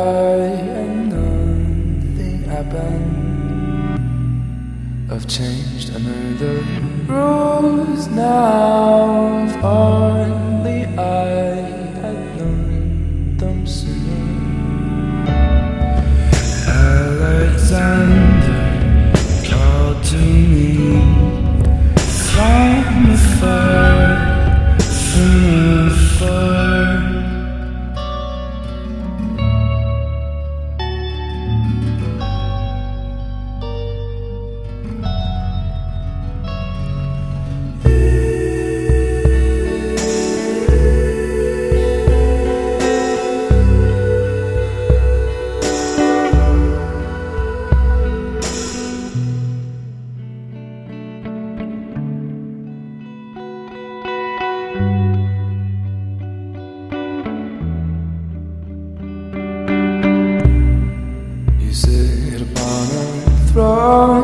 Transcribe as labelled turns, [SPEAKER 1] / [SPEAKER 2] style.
[SPEAKER 1] and nothing happened. I've changed, I know the rules now. If only I had known them sooner. Alexander called to me from afar, from afar. You sit upon a throne.